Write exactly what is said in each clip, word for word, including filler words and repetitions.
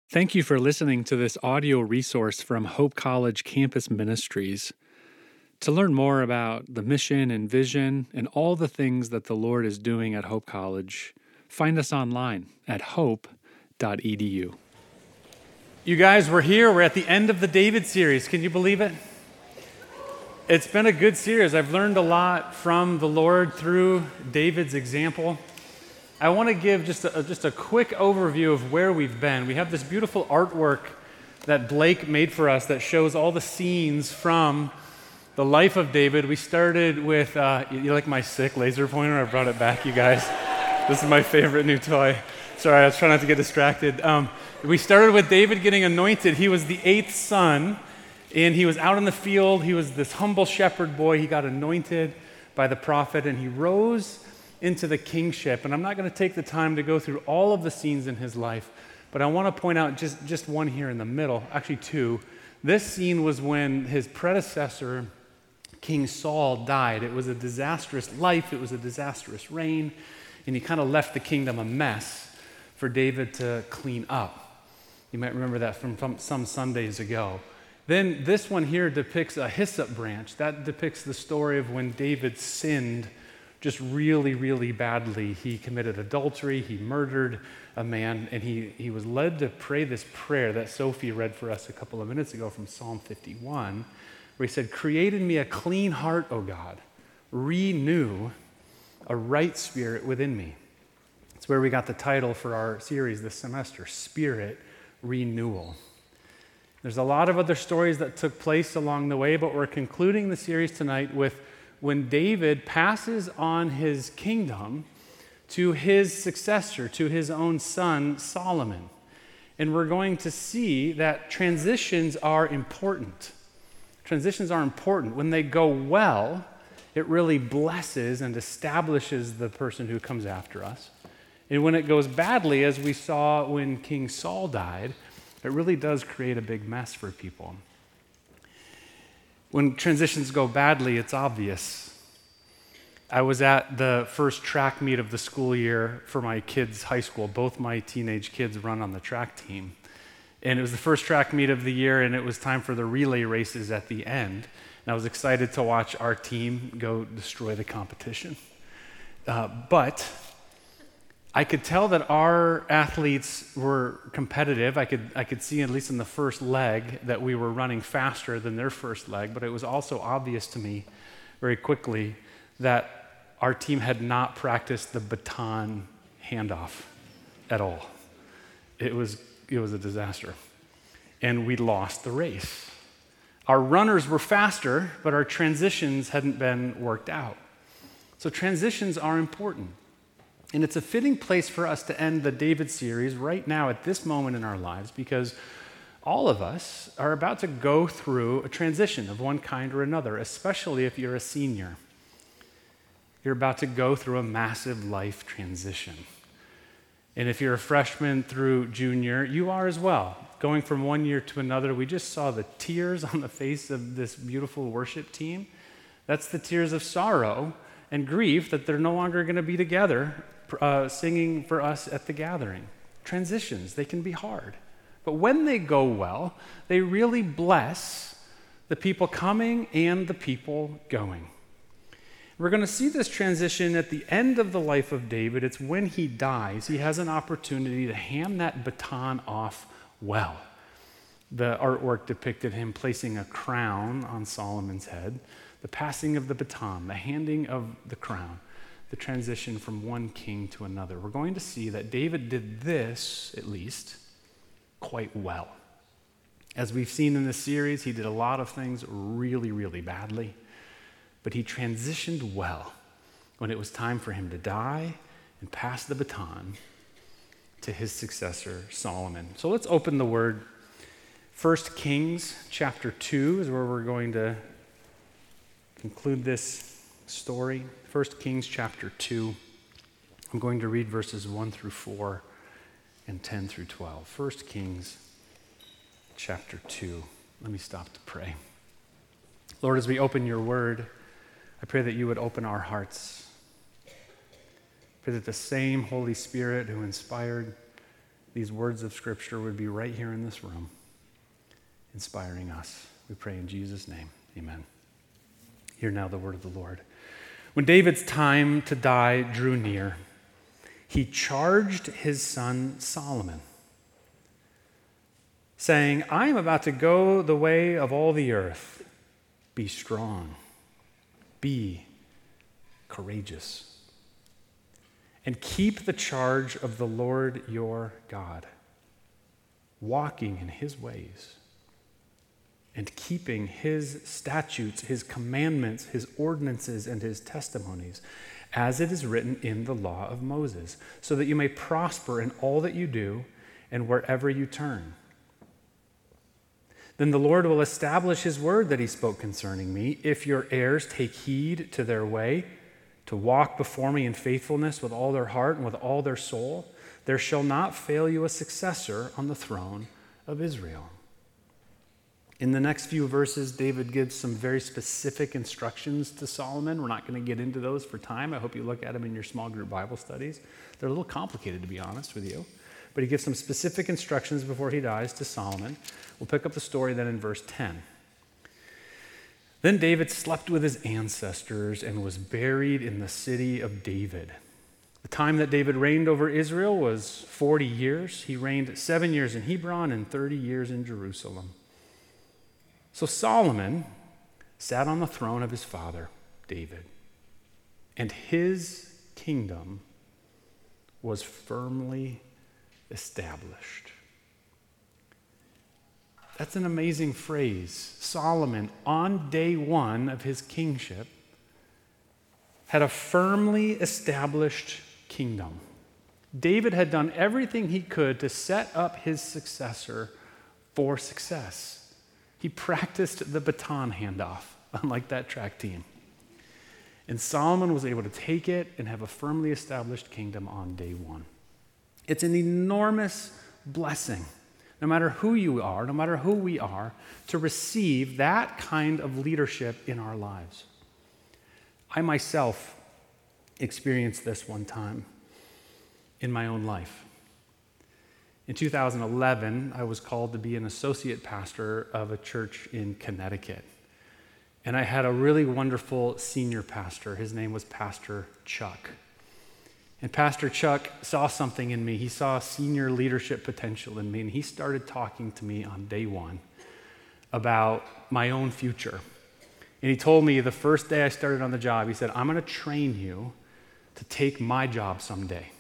Thank you for listening to this audio resource from Hope College Campus Ministries. To learn more about the mission and vision and all the things that the Lord is doing at Hope College, find us online at hope dot e d u. You guys, we're here. We're at the end of the David series. Can you believe it? It's been a good series. I've learned a lot from the Lord through David's example. I want to give just a, just a quick overview of where we've been. We have this beautiful artwork that Blake made for us that shows all the scenes from the life of David. We started with, uh, you like my sick laser pointer? I brought it back, you guys. This is my favorite new toy. Sorry, I was trying not to get distracted. Um, we started with David getting anointed. He was the eighth son, and he was out in the field. He was this humble shepherd boy. He got anointed by the prophet, and he rose into the kingship. And I'm not going to take the time to go through all of the scenes in his life, but I want to point out just, just one here in the middle, actually two. This scene was when his predecessor, King Saul, died. It was a disastrous life. It was a disastrous reign, and he kind of left the kingdom a mess for David to clean up. You might remember that from, from some Sundays ago. Then this one here depicts a hyssop branch. That depicts the story of when David sinned just really, really badly. He committed adultery, he murdered a man, and he, he was led to pray this prayer that Sophie read for us a couple of minutes ago from Psalm fifty-one, where he said, "Create in me a clean heart, O God. Renew a right spirit within me." That's where we got the title for our series this semester, Spirit Renewal. There's a lot of other stories that took place along the way, but we're concluding the series tonight with when David passes on his kingdom to his successor, to his own son, Solomon. And we're going to see that transitions are important. Transitions are important. When they go well, it really blesses and establishes the person who comes after us. And when it goes badly, as we saw when King Saul died, it really does create a big mess for people. When transitions go badly, it's obvious. I was at the first track meet of the school year for my kids' high school. Both my teenage kids run on the track team. And it was the first track meet of the year, and it was time for the relay races at the end. And I was excited to watch our team go destroy the competition. Uh, but I could tell that our athletes were competitive. I could I could see, at least in the first leg, that we were running faster than their first leg, but it was also obvious to me very quickly that our team had not practiced the baton handoff at all. It was it was a disaster. And we lost the race. Our runners were faster, but our transitions hadn't been worked out. So transitions are important. And it's a fitting place for us to end the David series right now at this moment in our lives, because all of us are about to go through a transition of one kind or another, especially if you're a senior. You're about to go through a massive life transition. And if you're a freshman through junior, you are as well. Going from one year to another, we just saw the tears on the face of this beautiful worship team. That's the tears of sorrow and grief that they're no longer going to be together uh, singing for us at the gathering. Transitions, they can be hard. But when they go well, they really bless the people coming and the people going. We're going to see this transition at the end of the life of David. It's when he dies. He has an opportunity to hand that baton off well. The artwork depicted him placing a crown on Solomon's head. The passing of the baton, the handing of the crown, the transition from one king to another. We're going to see that David did this, at least, quite well. As we've seen in this series, he did a lot of things really, really badly, but he transitioned well when it was time for him to die and pass the baton to his successor, Solomon. So let's open the word. First Kings chapter two is where we're going to conclude this story. First Kings chapter two. I'm going to read verses one through four and ten through twelve. First Kings chapter two. Let me stop to pray. Lord, as we open your word, I pray that you would open our hearts. I pray that the same Holy Spirit who inspired these words of Scripture would be right here in this room, inspiring us. We pray in Jesus' name, amen. Hear now the word of the Lord. When David's time to die drew near, he charged his son Solomon, saying, I am about to go the way of all the earth. Be strong, be courageous, and keep the charge of the Lord your God, walking in his ways and keeping his statutes, his commandments, his ordinances, and his testimonies, as it is written in the law of Moses, so that you may prosper in all that you do and wherever you turn. Then the Lord will establish his word that he spoke concerning me, if your heirs take heed to their way, to walk before me in faithfulness with all their heart and with all their soul. There shall not fail you a successor on the throne of Israel. In the next few verses, David gives some very specific instructions to Solomon. We're not going to get into those for time. I hope you look at them in your small group Bible studies. They're a little complicated, to be honest with you. But he gives some specific instructions before he dies to Solomon. We'll pick up the story then in verse ten. Then David slept with his ancestors and was buried in the city of David. The time that David reigned over Israel was forty years. He reigned seven years in Hebron and thirty years in Jerusalem. So Solomon sat on the throne of his father, David, and his kingdom was firmly established. That's an amazing phrase. Solomon, on day one of his kingship, had a firmly established kingdom. David had done everything he could to set up his successor for success. He practiced the baton handoff, unlike that track team. And Solomon was able to take it and have a firmly established kingdom on day one. It's an enormous blessing, no matter who you are, no matter who we are, to receive that kind of leadership in our lives. I myself experienced this one time in my own life. In two thousand eleven, I was called to be an associate pastor of a church in Connecticut. And I had a really wonderful senior pastor. His name was Pastor Chuck. And Pastor Chuck saw something in me. He saw senior leadership potential in me, and he started talking to me on day one about my own future. And he told me the first day I started on the job, he said, I'm going to train you to take my job someday,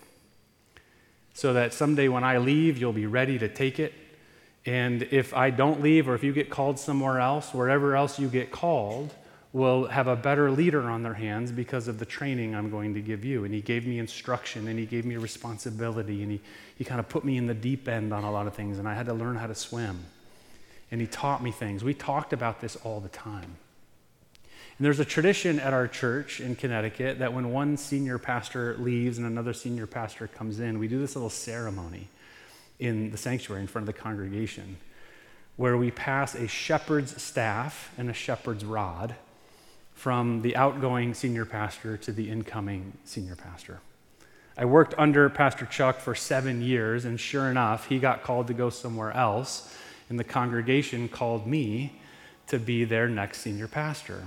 so that someday when I leave, you'll be ready to take it. And if I don't leave, or if you get called somewhere else, wherever else you get called, will have a better leader on their hands because of the training I'm going to give you. And he gave me instruction, and he gave me responsibility, and he, he kind of put me in the deep end on a lot of things, and I had to learn how to swim. And he taught me things. We talked about this all the time. And there's a tradition at our church in Connecticut that when one senior pastor leaves and another senior pastor comes in, we do this little ceremony in the sanctuary in front of the congregation where we pass a shepherd's staff and a shepherd's rod from the outgoing senior pastor to the incoming senior pastor. I worked under Pastor Chuck for seven years, and sure enough, he got called to go somewhere else, and the congregation called me to be their next senior pastor.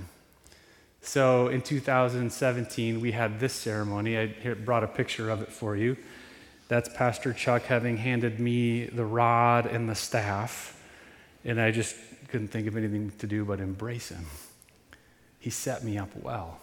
So in two thousand seventeen, we had this ceremony. I brought a picture of it for you. That's Pastor Chuck having handed me the rod and the staff, and I just couldn't think of anything to do but embrace him. He set me up well.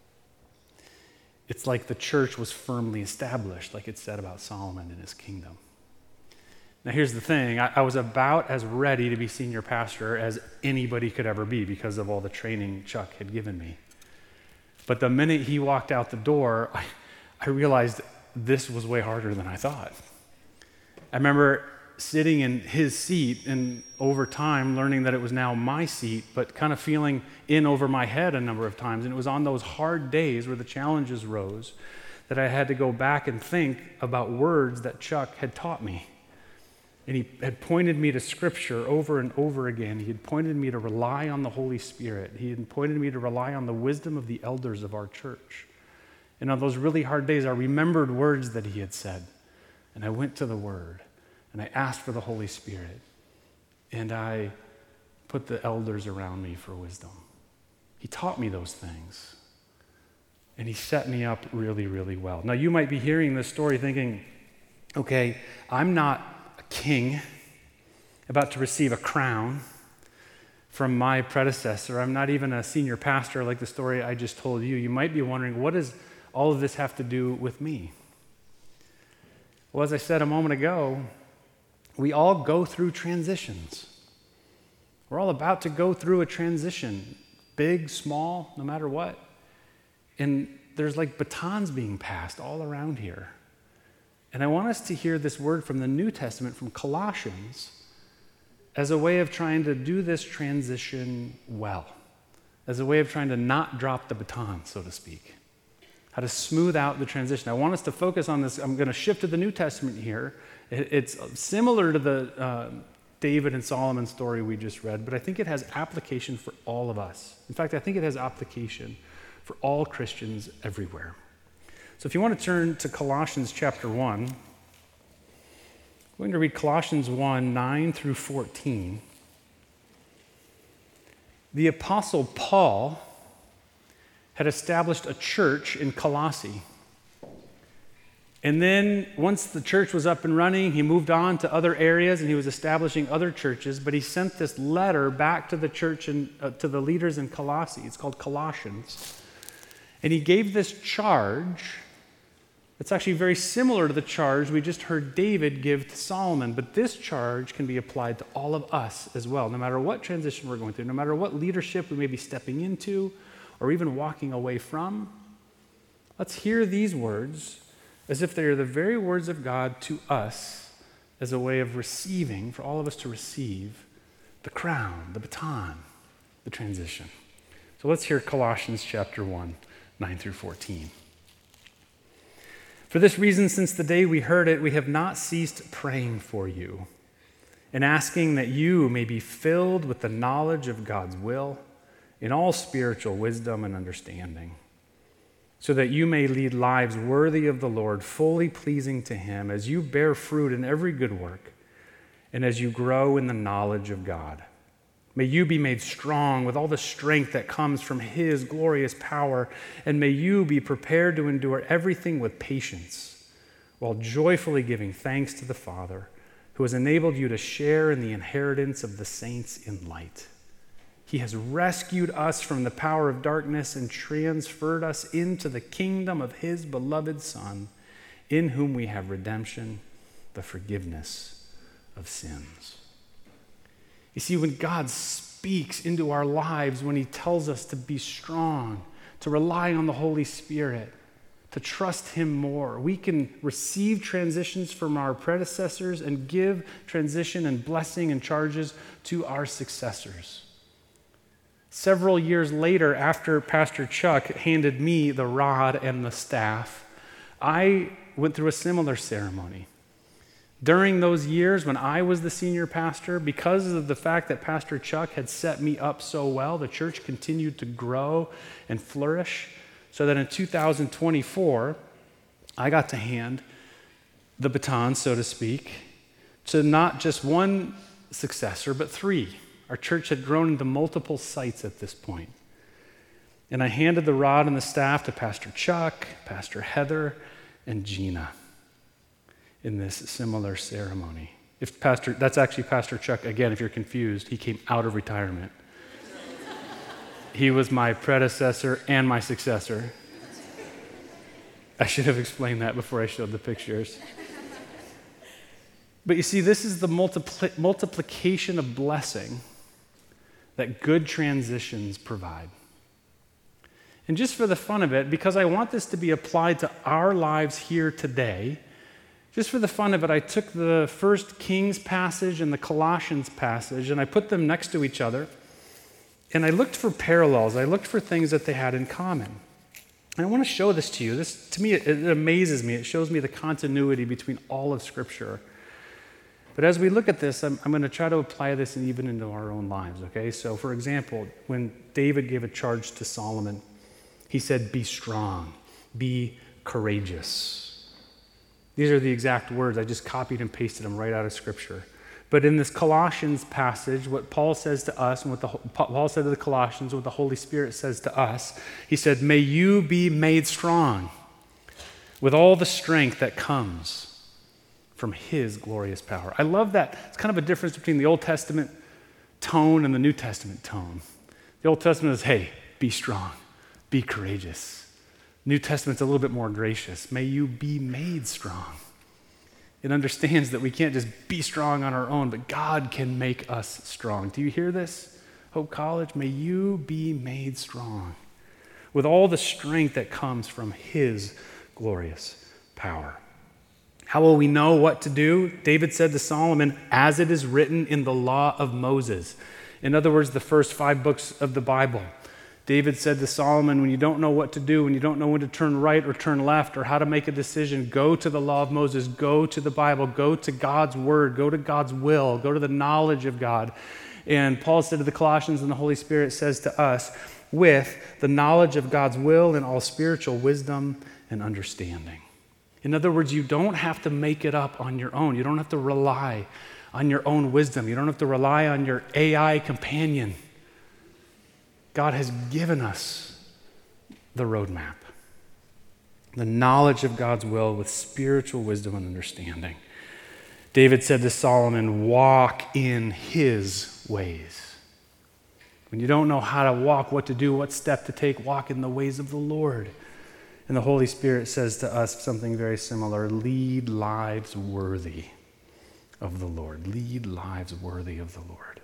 It's like the church was firmly established, like it said about Solomon and his kingdom. Now here's the thing, I, I was about as ready to be senior pastor as anybody could ever be because of all the training Chuck had given me. But the minute he walked out the door, I, I realized this was way harder than I thought. I remember sitting in his seat and over time learning that it was now my seat, but kind of feeling in over my head a number of times. And it was on those hard days where the challenges rose that I had to go back and think about words that Chuck had taught me. And he had pointed me to Scripture over and over again. He had pointed me to rely on the Holy Spirit. He had pointed me to rely on the wisdom of the elders of our church. And on those really hard days, I remembered words that he had said. And I went to the Word. and I asked for the Holy Spirit, and I put the elders around me for wisdom. He taught me those things, and he set me up really, really well. Now, you might be hearing this story thinking, okay, I'm not a king about to receive a crown from my predecessor. I'm not even a senior pastor like the story I just told you. You might be wondering, what does all of this have to do with me? Well, as I said a moment ago, we all go through transitions. We're all about to go through a transition, big, small, no matter what. And there's like batons being passed all around here. And I want us to hear this word from the New Testament, from Colossians, as a way of trying to do this transition well, as a way of trying to not drop the baton, so to speak, how to smooth out the transition. I want us to focus on this. I'm going to shift to the New Testament here. It's similar to the uh, David and Solomon story we just read, but I think it has application for all of us. In fact, I think it has application for all Christians everywhere. So if you want to turn to Colossians chapter one, we're going to read Colossians one, nine through fourteen. The Apostle Paul had established a church in Colossae. And then once the church was up and running, he moved on to other areas and he was establishing other churches, but he sent this letter back to the church and uh, to the leaders in Colossae. It's called Colossians. And he gave this charge. It's actually very similar to the charge we just heard David give to Solomon, but this charge can be applied to all of us as well, no matter what transition we're going through, no matter what leadership we may be stepping into or even walking away from. Let's hear these words as if they are the very words of God to us as a way of receiving, for all of us to receive the crown, the baton, the transition. So let's hear Colossians chapter one, nine through fourteen. For this reason, since the day we heard it, we have not ceased praying for you and asking that you may be filled with the knowledge of God's will in all spiritual wisdom and understanding, so that you may lead lives worthy of the Lord, fully pleasing to him, as you bear fruit in every good work and as you grow in the knowledge of God. May you be made strong with all the strength that comes from his glorious power, and may you be prepared to endure everything with patience, while joyfully giving thanks to the Father, who has enabled you to share in the inheritance of the saints in light. He has rescued us from the power of darkness and transferred us into the kingdom of his beloved Son, in whom we have redemption, the forgiveness of sins. You see, when God speaks into our lives, when he tells us to be strong, to rely on the Holy Spirit, to trust him more, we can receive transitions from our predecessors and give transition and blessing and charges to our successors. Several years later, after Pastor Chuck handed me the rod and the staff, I went through a similar ceremony. During those years when I was the senior pastor, because of the fact that Pastor Chuck had set me up so well, the church continued to grow and flourish, so that in two thousand twenty-four, I got to hand the baton, so to speak, to not just one successor, but three. Our church had grown into multiple sites at this point. And I handed the rod and the staff to Pastor Chuck, Pastor Heather, and Gina in this similar ceremony. If Pastor, that's actually Pastor Chuck, again, if you're confused, he came out of retirement. He was my predecessor and my successor. I should have explained that before I showed the pictures. But you see, this is the multipli- multiplication of blessing that good transitions provide. And just for the fun of it, because I want this to be applied to our lives here today, just for the fun of it, I took the First Kings passage and the Colossians passage, and I put them next to each other, and I looked for parallels. I looked for things that they had in common. And I want to show this to you. This, to me, it, it amazes me. It shows me the continuity between all of Scripture. But as we look at this, I'm, I'm going to try to apply this even into our own lives, okay? So, for example, when David gave a charge to Solomon, he said, be strong, be courageous. These are the exact words. I just copied and pasted them right out of Scripture. But in this Colossians passage, what Paul says to us, and what the, Paul said to the Colossians, what the Holy Spirit says to us, he said, may you be made strong with all the strength that comes from his glorious power. I love that. It's kind of a difference between the Old Testament tone and the New Testament tone. The Old Testament is, hey, be strong, be courageous. New Testament's a little bit more gracious. May you be made strong. It understands that we can't just be strong on our own, but God can make us strong. Do you hear this, Hope College? May you be made strong with all the strength that comes from his glorious power. How will we know what to do? David said to Solomon, as it is written in the law of Moses. In other words, the first five books of the Bible. David said to Solomon, when you don't know what to do, when you don't know when to turn right or turn left or how to make a decision, go to the law of Moses, go to the Bible, go to God's word, go to God's will, go to the knowledge of God. And Paul said to the Colossians, and the Holy Spirit says to us, with the knowledge of God's will and all spiritual wisdom and understanding. In other words, you don't have to make it up on your own. You don't have to rely on your own wisdom. You don't have to rely on your A I companion. God has given us the roadmap, the knowledge of God's will with spiritual wisdom and understanding. David said to Solomon, walk in his ways. When you don't know how to walk, what to do, what step to take, walk in the ways of the Lord. And the Holy Spirit says to us something very similar, lead lives worthy of the Lord. Lead lives worthy of the Lord.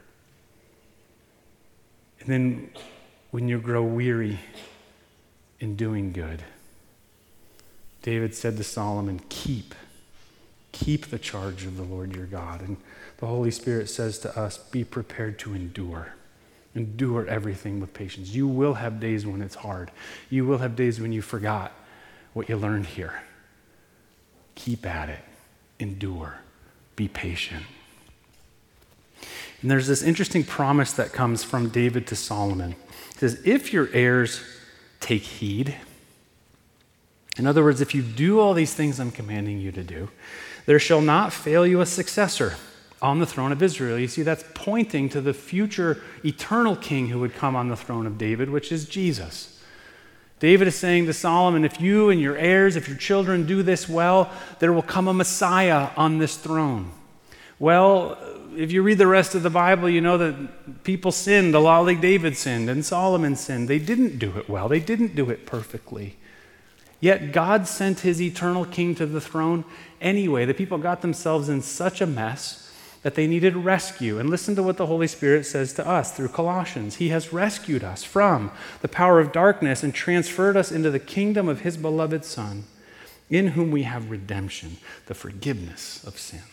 And then when you grow weary in doing good, David said to Solomon, keep, keep the charge of the Lord your God. And the Holy Spirit says to us, be prepared to endure. Endure everything with patience. You will have days when it's hard. You will have days when you forgot what you learned here. Keep at it. Endure. Be patient. And there's this interesting promise that comes from David to Solomon. It says, if your heirs take heed, in other words, if you do all these things I'm commanding you to do, there shall not fail you a successor on the throne of Israel. You see, that's pointing to the future eternal king who would come on the throne of David, which is Jesus. David is saying to Solomon, if you and your heirs, if your children do this well, there will come a Messiah on this throne. Well, if you read the rest of the Bible, you know that people sinned a lot like David sinned and Solomon sinned. They didn't do it well. They didn't do it perfectly. Yet God sent his eternal king to the throne anyway. The people got themselves in such a mess that they needed rescue. And listen to what the Holy Spirit says to us through Colossians. He has rescued us from the power of darkness and transferred us into the kingdom of his beloved Son, in whom we have redemption, the forgiveness of sins.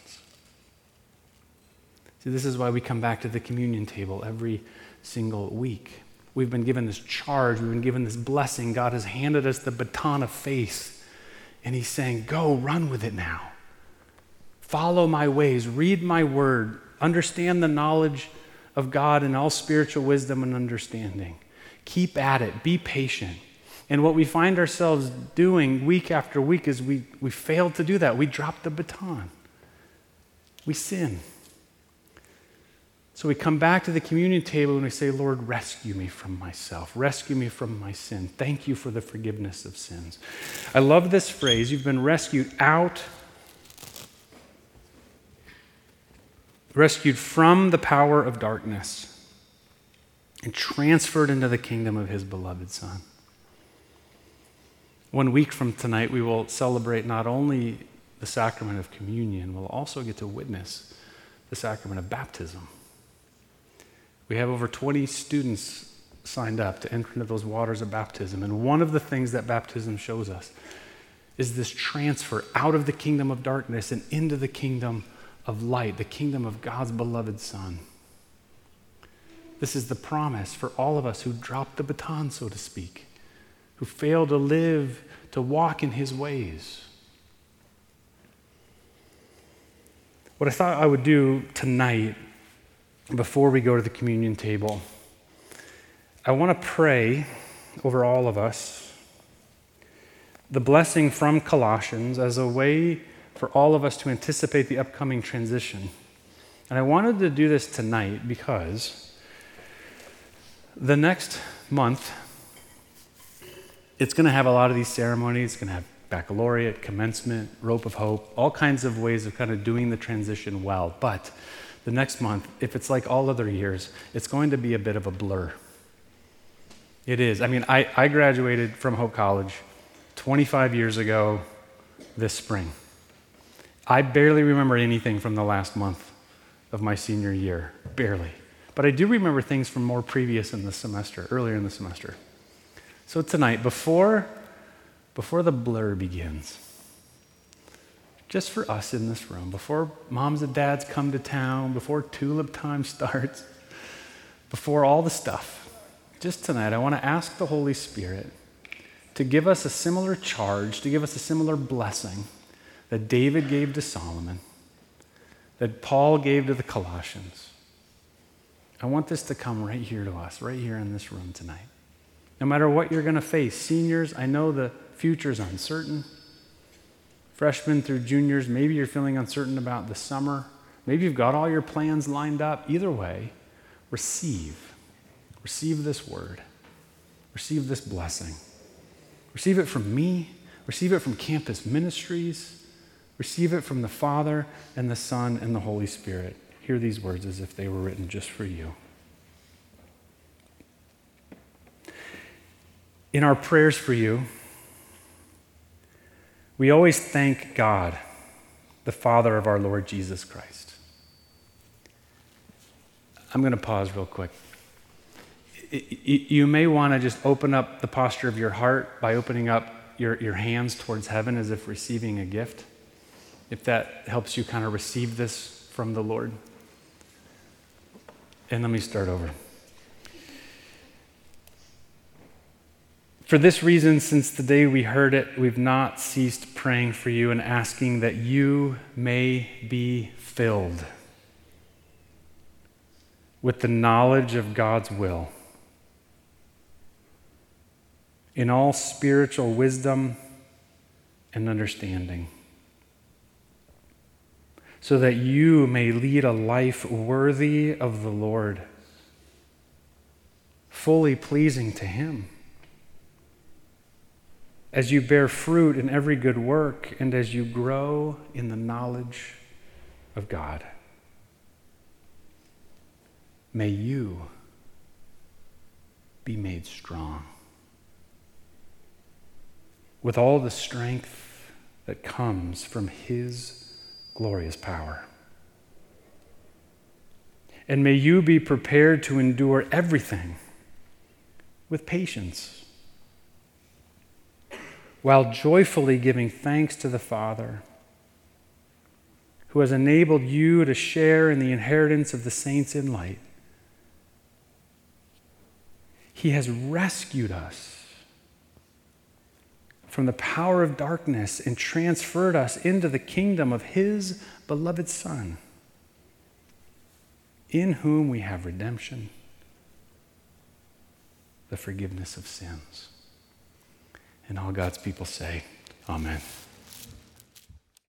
See, this is why we come back to the communion table every single week. We've been given this charge. We've been given this blessing. God has handed us the baton of faith. And he's saying, go, run with it now. Follow my ways. Read my word. Understand the knowledge of God and all spiritual wisdom and understanding. Keep at it. Be patient. And what we find ourselves doing week after week is we, we fail to do that. We drop the baton. We sin. So we come back to the communion table and we say, Lord, rescue me from myself. Rescue me from my sin. Thank you for the forgiveness of sins. I love this phrase. You've been rescued out, rescued from the power of darkness and transferred into the kingdom of his beloved Son. One week from tonight, we will celebrate not only the sacrament of communion, we'll also get to witness the sacrament of baptism. We have over twenty students signed up to enter into those waters of baptism. And one of the things that baptism shows us is this transfer out of the kingdom of darkness and into the kingdom of light, the kingdom of God's beloved Son. This is the promise for all of us who dropped the baton, so to speak, who fail to live, to walk in his ways. What I thought I would do tonight, before we go to the communion table, I want to pray over all of us the blessing from Colossians as a way for all of us to anticipate the upcoming transition. And I wanted to do this tonight because the next month, it's going to have a lot of these ceremonies. It's going to have baccalaureate, commencement, rope of hope, all kinds of ways of kind of doing the transition well. But the next month, if it's like all other years, it's going to be a bit of a blur. It is. I mean, I, I graduated from Hope College twenty-five years ago this spring. I barely remember anything from the last month of my senior year, barely. But I do remember things from more previous in the semester, earlier in the semester. So tonight, before, before the blur begins, just for us in this room, before moms and dads come to town, before tulip time starts, before all the stuff, just tonight, I want to ask the Holy Spirit to give us a similar charge, to give us a similar blessing that David gave to Solomon, that Paul gave to the Colossians. I want this to come right here to us, right here in this room tonight. No matter what you're going to face, seniors, I know the future's uncertain. Freshmen through juniors, maybe you're feeling uncertain about the summer. Maybe you've got all your plans lined up. Either way, receive. Receive this word. Receive this blessing. Receive it from me. Receive it from Campus Ministries. Receive it from the Father and the Son and the Holy Spirit. Hear these words as if they were written just for you. In our prayers for you, we always thank God, the Father of our Lord Jesus Christ. I'm going to pause real quick. You may want to just open up the posture of your heart by opening up your, your hands towards heaven as if receiving a gift, if that helps you kind of receive this from the Lord. And let me start over. For this reason, since the day we heard it, we've not ceased praying for you and asking that you may be filled with the knowledge of God's will in all spiritual wisdom and understanding, so that you may lead a life worthy of the Lord, fully pleasing to Him, as you bear fruit in every good work and as you grow in the knowledge of God. May you be made strong with all the strength that comes from His glorious power. And may you be prepared to endure everything with patience, while joyfully giving thanks to the Father, who has enabled you to share in the inheritance of the saints in light. He has rescued us from the power of darkness and transferred us into the kingdom of His beloved Son, in whom we have redemption, the forgiveness of sins. And all God's people say, Amen.